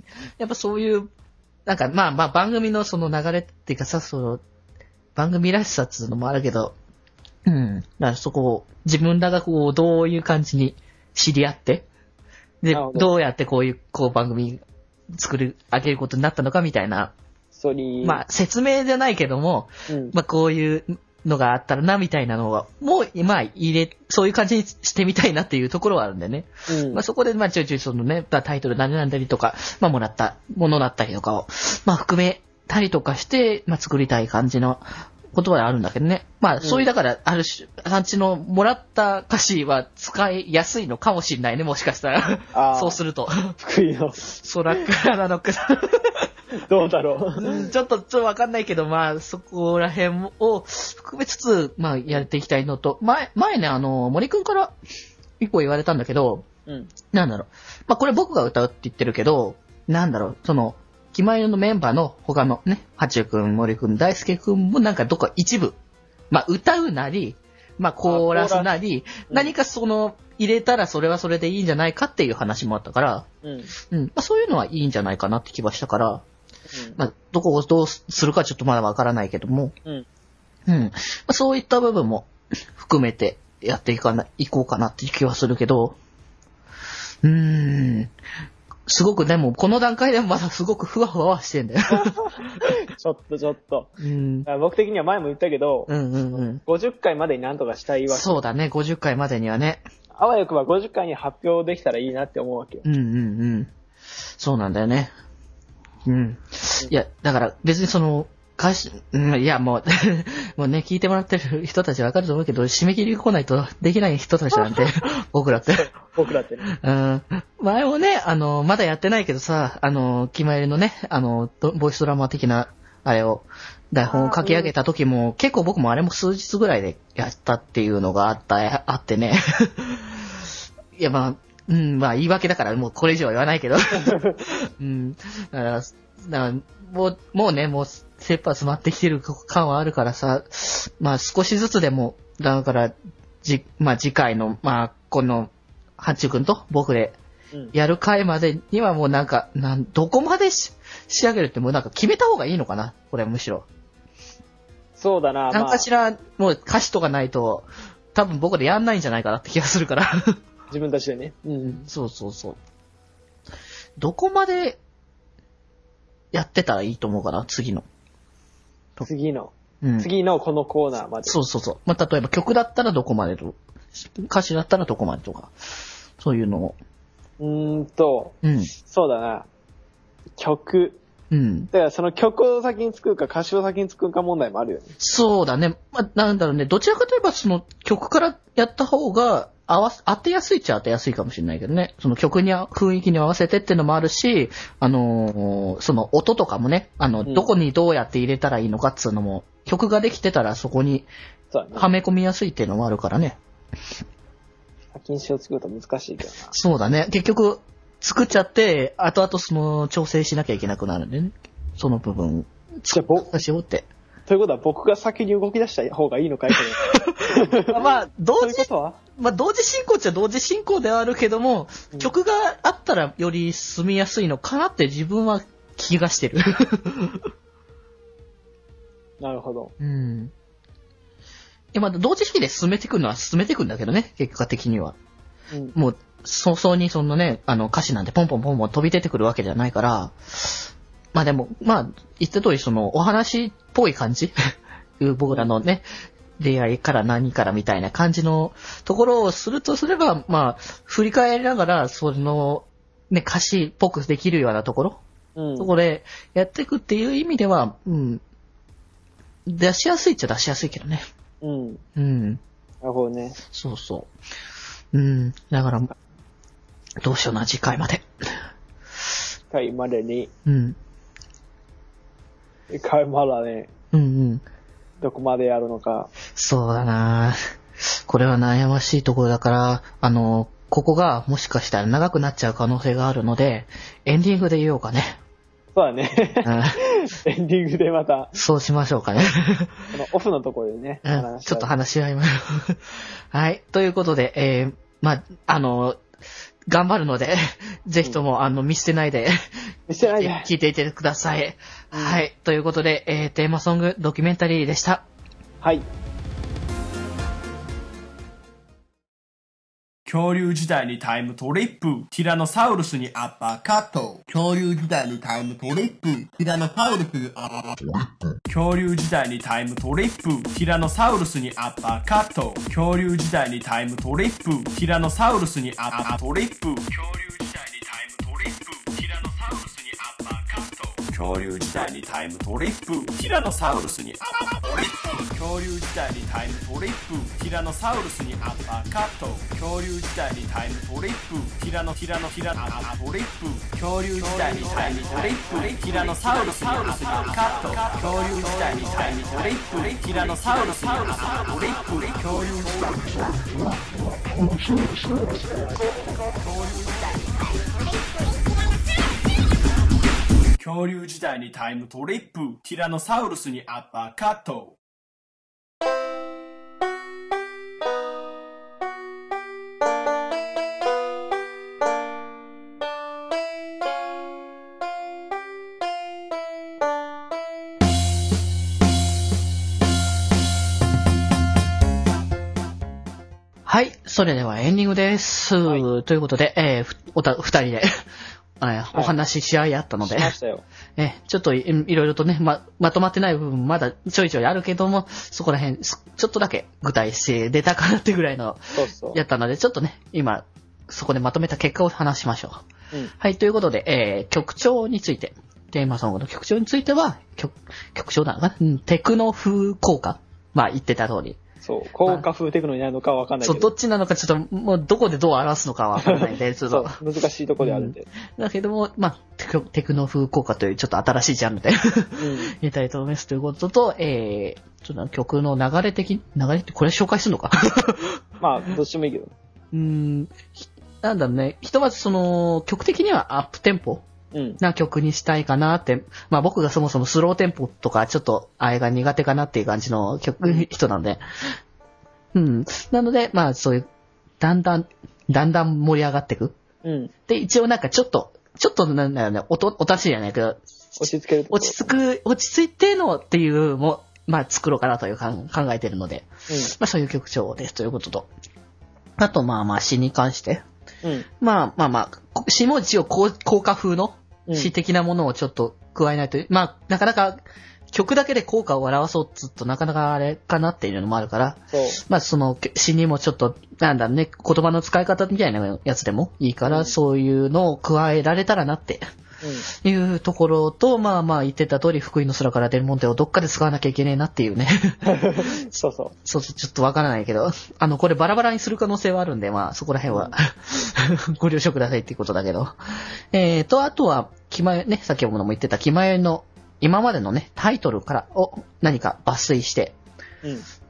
やっぱそういう、なんかまあまあ番組のその流れっていうかさ、その、番組らしさっていうのもあるけど、うん。だからそこを、自分らがこう、どういう感じに知り合って、で、ど, どうやってこういう、こう番組作る、上げることになったのかみたいな。 それまあ、説明じゃないけども、うん、まあこういうのがあったらな、みたいなのが、もう、まあ入れ、そういう感じにしてみたいなっていうところはあるんでね。うん、まあそこで、まあちょいちょいそのね、タイトル何なんだりとか、まあもらったものだったりとかを、まあ含めたりとかして、まあ作りたい感じの、ことはあるんだけどね。まあ、そういう、だから、ある種、産地のもらった歌詞は使いやすいのかもしれないね、もしかしたら。そうすると。 福井の。 そらからなのか。 どうだろう、 うん。ちょっと、ちょっとわかんないけど、まあ、そこら辺を含めつつ、まあ、やっていきたいのと、前、前ね、あの、森くんから一個言われたんだけど、 うん。 なんだろう。まあ、これ僕が歌うって言ってるけど、なんだろう、その、気まよりのメンバーの他のね、はちゅうくん、森くん、大輔くんもなんかどっか一部、まあ歌うなり、まあコーラスなり、うん、何かその入れたらそれはそれでいいんじゃないかっていう話もあったから、 うん。 うん。まあそういうのはいいんじゃないかなって気はしたから、うん、まあどこをどうするかちょっとまだわからないけども、 うん。 うん。まあそういった部分も含めてやっていかな、いこうかなっていう気はするけど、うーん。すごくでも、この段階でもまだすごくふわふわしてんだよ。 ちょっとちょっと。 うん、 僕的には前も言ったけど、 うんうんうん、 ごじゅっかいまでになんとかしたいわけ。 そうだね、ごじゅっかいまでにはね。 あわよくばごじゅっかいに発表できたらいいなって思うわけよ。 うんうんうん。そうなんだよね。うん。うん、いや、だから別にその、歌詞、うん、いやもう、もうね、聞いてもらってる人たちわかると思うけど、締め切り来ないとできない人たちなんて、僕らって。 僕らってね。 うん。前もね、あの、まだやってないけどさ、あの、気まよりのね、あの、ボイスドラマ的な、あれを、台本を書き上げた時も、結構僕もあれも数日ぐらいでやったっていうのがあった、あってね。いや、まあ、うん、まあ言い訳だからもうこれ以上は言わないけど。うん。だから、だからもう、もうね、もう、切羽詰まってきてる感はあるからさ、まあ少しずつでも、だから、じ、まあ次回の、まあこの、ハッチュ君と僕でやる回までにはもうなんか、なん、どこまでし仕上げるってもうなんか決めた方がいいのかなこれはむしろ。 そうだな。 なんかしら、もう歌詞とかないと、多分僕でやんないんじゃないかなって気がするから。 自分たちでね。 うん、そうそうそう。どこまでやってたらいいと思うかな次の。 次の、 うん。 次のこのコーナーまで。 そうそうそう。まあ、例えば曲だったらどこまでと、歌詞だったらどこまでとか、そういうのを。 うーんと、 うん。 そうだな。曲。 うん。 だからその曲を先に作るか歌詞を先に作るか問題もあるよね。 そうだね。まあ、なんだろうね。どちらかといえばその曲からやった方が合わ、当てやすいっちゃ当てやすいかもしれないけどね。その曲に雰囲気に合わせてっていうのもあるし、あのー、その音とかもね、あの、うん、どこにどうやって入れたらいいのかっていうのも、曲ができてたらそこにそうだね。 はめ込みやすいっていうのもあるからね。 先に詩を作ると難しいけどな。 そうだね。結局、作っちゃって、後々その調整しなきゃいけなくなるんでね。その部分。 じゃあ僕、 しようって。 ということは僕が先に動き出した方がいいのかいけど。 まあ、同時、 そういうことはまあ、同時進行っちゃ同時進行ではあるけども、うん、曲があったらより進みやすいのかなって自分は気がしてる。 なるほど。 うん。で、まあ、同時式で進めていくのは進めていくんだけどね、結果的には。うん、もう、早々にそのね、あの歌詞なんてポンポンポンポン飛び出てくるわけじゃないから、まあでも、まあ、言った通りそのお話っぽい感じ僕らのね、恋愛から何からみたいな感じのところをするとすれば、まあ、振り返りながら、その、ね、歌詞っぽくできるようなところ、うん、そこでやっていくっていう意味では、うん、出しやすいっちゃ出しやすいけどね。 うん。 うん。 なるほどね。 そうそう。うん。だから、どうしような、次回まで。 次回までに。 うん。 次回まだね。 うんうん。 どこまでやるのか。 そうだな。これは悩ましいところだから、あの、ここがもしかしたら長くなっちゃう可能性があるので、エンディングで言おうかね。 そうだね。うん、エンディングでまた。 そうしましょうかね。 このオフのところでね。 うん、ちょっと話し合いましょう。はい。ということで、えー、まあ、あの、頑張るので、ぜひとも、うん、あの、見捨てないで、 見捨てないで、 聞いていてください。 うん、 はい。ということで、えー、テーマソングドキュメンタリーでした。 はい。 恐竜時代にタイムトリップ。ティラノサウルスにアッパーカット。 恐竜時代にタイムトリップ。ティラノサウルスにアッパーカット。 恐竜時代にタイムトリップ。ティラノサウルスにアッパーカット。恐竜時代にタイムトリップ。ティラノサウルスにアッパートリップ。恐竜時代にタイムトリップ。ティラノサウルスにアッパーカット。恐竜時代にタイムトリップ。ティラノサウルスにアッパートリップ。恐竜時代にタイムトリップ。ティラノサウルスにアッパーカット。恐竜時代にタイムトリップ。ティラノティラノティラノアットリップ。恐竜時代にタイムトリップ。ティラノサウルスにアッパーカット。恐竜時代にタイムトリップ。ティラノサウルスにアッパートリップ。恐竜時代恐竜時代にタイムトリップ。ティラノサウルスにアッパーカット。 はい。それではエンディングです。はい、ということで、えー、おた、二人でお話しし合いあったので、 しましたよ。 えちょっとい、いろいろとね、ま、まとまってない部分まだちょいちょいあるけども、そこら辺、ちょっとだけ具体性出たかなってぐらいの、 そうそうやったので、ちょっとね、今、そこでまとめた結果を話しましょう。うん、はい、ということで、えー、曲調について、テーマソングの曲調については、曲、曲調なのかな、うん、テクノ風効果。まあ、言ってた通り。 そう、効果風テクノになるのかわかんないけど。 そう、どっちなのかちょっと、もうどこでどう表すのかわかんないんで、ちょっと。 そう、難しいところであるんで。 うん、だけども、まあ、テク、テクノ風効果というちょっと新しいジャンルで、うん、言いたいと思いますということと、えー、ちょっと曲の流れ的、流れってこれ紹介するのかまあ、どっちもいいけど。 うーん、なんだろうね、ひとまずその、曲的にはアップテンポな曲にしたいかなって、まあ僕がそもそもスローテンポとかちょっとあれが苦手かなっていう感じの曲、人なんで、うん。なので、まあそういう、だんだん、だんだん盛り上がっていく。 うん。 で、一応なんかちょっと、ちょっとなんだよね、おと、お達しじゃないけど、 落ち着ける。 落ち着く、落ち着いてのっていうも、まあ作ろうかなというか考えてるので、うん、まあそういう曲調ですということと。あとまあまあ詩に関して、うん、まあまあまあ、詩も一応効果風の詩的なものをちょっと加えないと、うん、まあなかなか、曲だけで効果を表そうっつうとなかなかあれかなっていうのもあるから、 そうまあその詩にもちょっと、なんだろうね、言葉の使い方みたいなやつでもいいから、うん、そういうのを加えられたらなって、うん、いうところと、まあまあ言ってた通り、福井の空から出るもんでをどっかで使わなきゃいけねえなっていうね。 そうそう。 そうそう、ちょっとわからないけど、あの、これバラバラにする可能性はあるんで、まあそこら辺は、うん、ご了承くださいっていうことだけど。えーと、あとは、気前、ね、先ほども言ってた気前の今までのね、タイトルからを何か抜粋して、うん、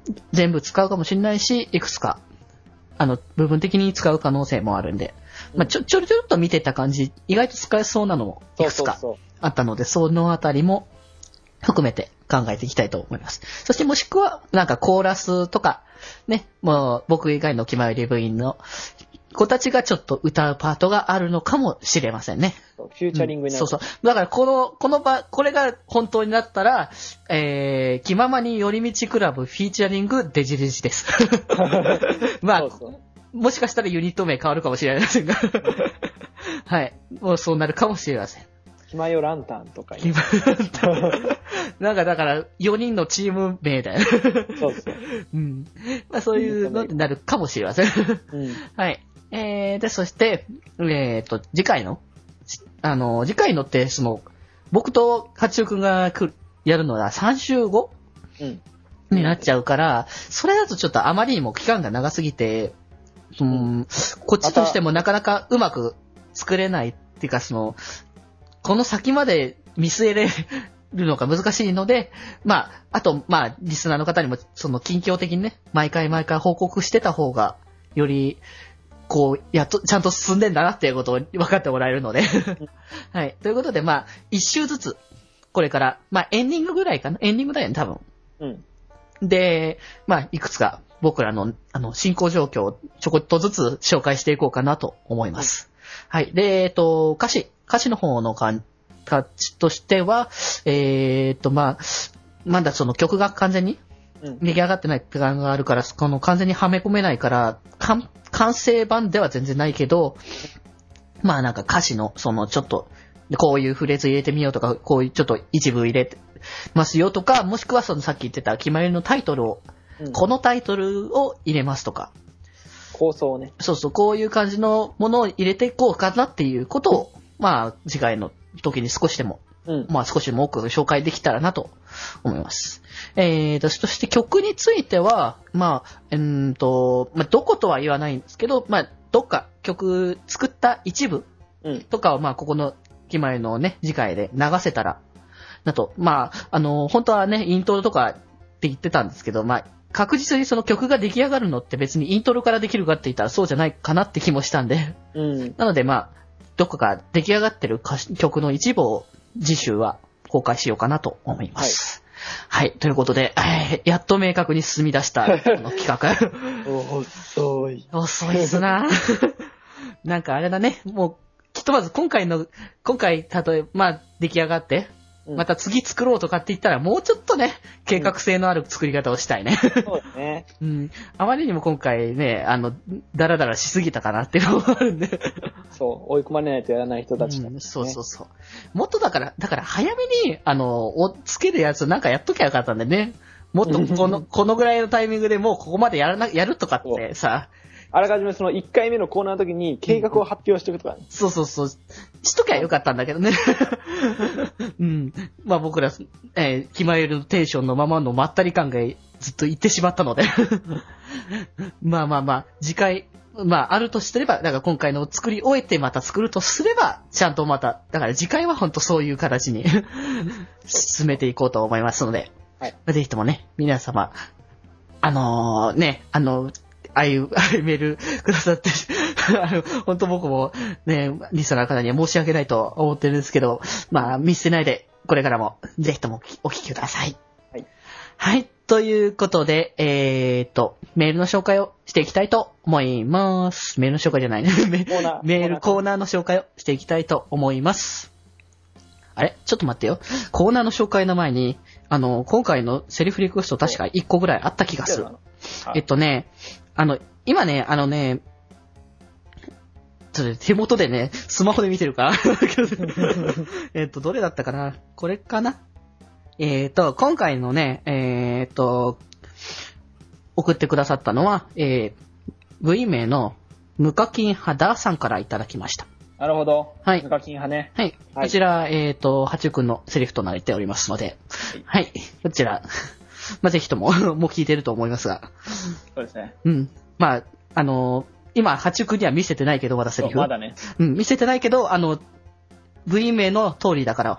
全部使うかもしれないし、いくつか、あの、部分的に使う可能性もあるんで、まあ、ちょ、ちょろちょろっと見てた感じ、意外と使えそうなのもいくつかあったので、そのあたりも含めて考えていきたいと思います。そしてもしくは、なんかコーラスとか、ね、もう僕以外の決まり部員の子たちがちょっと歌うパートがあるのかもしれませんね。 フューチャリングになる、 うん。そうそう。だからこの、この場、これが本当になったら、えー、気ままに寄り道クラブフィーチャリングデジデジです。まあそうそう、もしかしたらユニット名変わるかもしれませんが。はい。もうそうなるかもしれません。 気まよランタンとか。 気まよランタン。なんかだからよにんのチーム名だよ。 そうそう。 うん。まあそういうのになるかもしれません。うん、はい。えー、で、そして、えーと、次回の、あの、次回のって、その、僕と八代くんが来る、やるのはさん週後、うん、になっちゃうから、それだとちょっとあまりにも期間が長すぎて、うん、こっちとしてもなかなかうまく作れないっていうか、その、この先まで見据えれるのが難しいので、まあ、あと、まあ、リスナーの方にも、その、近況的にね、毎回毎回報告してた方が、より、こう、やっと、ちゃんと進んでんだなっていうことを分かってもらえるので。はい。ということで、まあ、一周ずつ、これから、まあ、エンディングぐらいかな。エンディングだよね、多分。うん。で、まあ、いくつか、僕らの、あの、進行状況をちょこっとずつ紹介していこうかなと思います。うん、はい。で、えっと、歌詞、歌詞の方の感じとしては、えー、っと、まあ、まだその曲が完全に出来上がってない感があるから、この完全にはめ込めないから、完成版では全然ないけど、まあなんか歌詞の、そのちょっと、こういうフレーズ入れてみようとか、こういうちょっと一部入れてますよとか、もしくはそのさっき言ってた決まりのタイトルを、うん、このタイトルを入れますとか。 構想をね。 そうそう、こういう感じのものを入れていこうかなっていうことを、まあ次回の時に少しでも、うん、まあ少しでも多く紹介できたらなと思います。えーと、そして曲については、まあ、えーと、まあ、どことは言わないんですけど、まあ、どっか曲作った一部とかを、まあ、ここの決まりのね、次回で流せたら、なと、まあ、あの、本当はね、イントロとかって言ってたんですけど、まあ、確実にその曲が出来上がるのって別にイントロからできるかって言ったらそうじゃないかなって気もしたんで、うん、なので、まあ、どこか出来上がってる曲の一部を次週は公開しようかなと思います。はい。はい。ということで、えー、やっと明確に進み出した、この企画。 遅い。 遅いっすな。なんかあれだね、もう、きっとまず今回の、今回、例えば、まあ、出来上がって、また次作ろうとかって言ったら、もうちょっとね、計画性のある作り方をしたいね。 そうですね。 うん。あまりにも今回ね、あの、ダラダラしすぎたかなっていうのがあるんで。 そう、追い込まれないとやらない人たちだ、ね、 うん。そうそうそう。もっとだから、だから早めに、あの、おつけるやつなんかやっときゃよかったんでね。もっとこの、このぐらいのタイミングでもうここまでやらな、やるとかってさ、 あらかじめそのいっかいめのコーナーの時に計画を発表しておくとか、ね、 うん、そうそうそう。しときゃよかったんだけどね。うん。まあ僕ら、えー、決まりのテンションのままのまったり感がずっと言ってしまったので。まあまあまあ、次回、まああるとすれば、だから今回の作り終えてまた作るとすれば、ちゃんとまた、だから次回は本当そういう形に進めていこうと思いますので、はい、ぜひともね、皆様、あのー、ね、あのー、ああいう、ああいうメールくださって、あの、本当僕もね、リスナーの方には申し訳ないと思ってるんですけど、まあ、見捨てないで、これからもぜひともお聞きください。はい。はい。ということで、えーと、メールの紹介をしていきたいと思います。メールの紹介じゃないね。メールコーナーの紹介をしていきたいと思います。あれちょっと待ってよ。コーナーの紹介の前に、あの、今回のセリフリクエスト確かいっこぐらいあった気がする。えっとね、あの、今ね、あのね、ちょっと手元でね、スマホで見てるから。えっと、どれだったかなこれかなえっと、今回のね、えっと、送ってくださったのは、えー、部員名の無課金派ダーさんからいただきました。 なるほど。 はい。 無課金派ね。 はい。はい、こちら、えっと、はちゅうくんのセリフとなっておりますので、はい。はい、こちら、まあ、ぜひとも、もう聞いてると思いますが。 そうですね。 うん。まあ、あのー、今、はちゅうくんには見せてないけど、まだセリフ。 まだね。 うん、見せてないけど、あの、部員名の通りだから。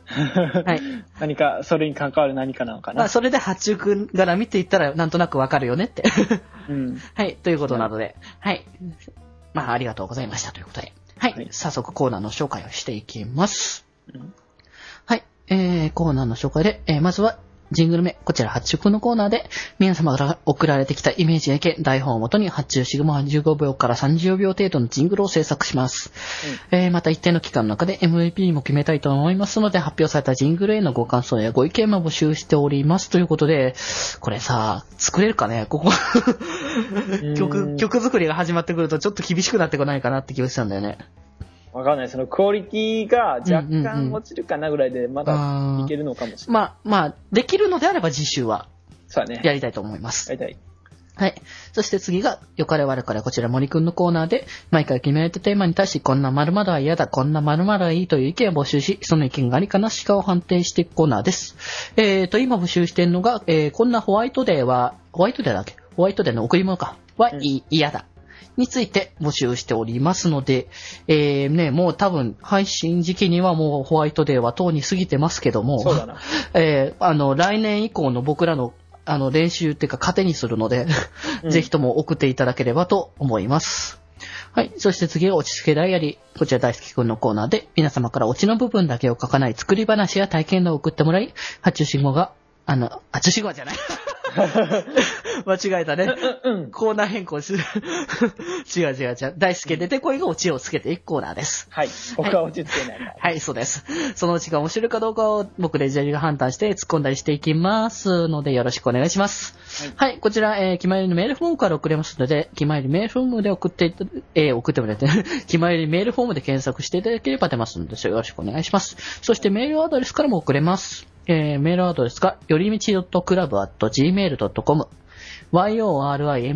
はい。何か、それに関わる何かなのかな。 まあ、それで八中くん絡みって言ったら、なんとなくわかるよねって。 うん。 はい、ということなので、はい。まあ、ありがとうございましたということで。はい。はい、早速コーナーの紹介をしていきます。うん、はい。えー、コーナーの紹介で、えー、まずは、ジングル目、こちら発注くんのコーナーで、皆様から送られてきたイメージや意見、台本をもとに発注シグマじゅうごびょうからさんじゅうびょう程度のジングルを制作します。うん、えー、また一定の期間の中で エムブイピー も決めたいと思いますので、発表されたジングルへのご感想やご意見も募集しております。ということで、これさ、作れるかねここ曲、曲作りが始まってくるとちょっと厳しくなってこないかなって気がしたんだよね。 わかんない。そのクオリティが若干落ちるかなぐらいでまだいけるのかもしれない。 まあ、まあ、できるのであれば次週は、 そうだね。 やりたいと思います。 やりたい。 はい。そして次が、よかれ我からこちら森くんのコーナーで、毎回決められたテーマに対し、こんな〇〇は嫌だ、こんな〇〇はいいという意見を募集し、その意見がありかなしかを判定していくコーナーです。えーと、今募集しているのが、えー、こんなホワイトデーは、ホワイトデーだっけホワイトデーの贈り物か。は、いい、嫌だ。について募集しておりますので、えー、ね、もう多分配信時期にはもうホワイトデーはとうに過ぎてますけども、 そうだな。 えー、あの、来年以降の僕らのあの、練習っていうか糧にするので、うん、ぜひとも送っていただければと思います。はい。そして次は落ち着けダイアリー。こちら大好きくんのコーナーで、皆様からオチの部分だけを書かない作り話や体験談を送ってもらい、発注信号が、あの、発注信号じゃない。間違えたね。うんうん、コーナー変更する。違う違う違う。大輔出てこいがオチをつけていくコーナーです。 はい。僕はオチつけない、 はい。はい、そうです。そのオチが面白いかどうかを僕でジャージが判断して突っ込んだりしていきますのでよろしくお願いします。はい。はい、こちら、えー、決まりのメールフォームから送れますので、決まりメールフォームで送って、えー、送ってもらって、決まりメールフォームで検索していただければ出ますので、よろしくお願いします。そしてメールアドレスからも送れます。えー、メールアドレスが、よりみち .club アット ジーメール ドットコム ヨリミチ ドットクラブ アッ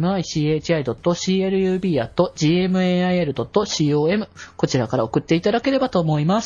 ト ジーメール ドットコム こちらから送っていただければと思います。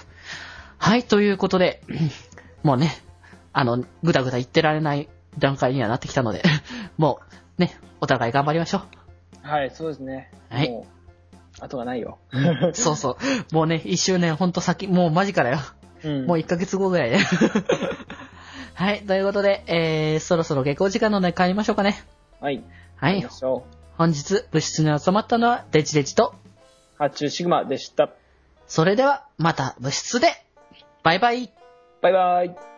はい、ということで、もうね、あの、ぐだぐだ言ってられない段階にはなってきたので、もうね、お互い頑張りましょう。 はい、そうですね。 はい。 もう、後がないよ。 そうそう。もうね、一周年ほんと先、もう間近だよ。うん、もういっかげつごぐらいね。はい。ということで、えー、そろそろ下校時間なので帰りましょうかね。 はい。 はい。本日、部室に集まったのは、デジデジと、 発注シグマでした。 それでは、また部室で、バイバイ。 バイバイ。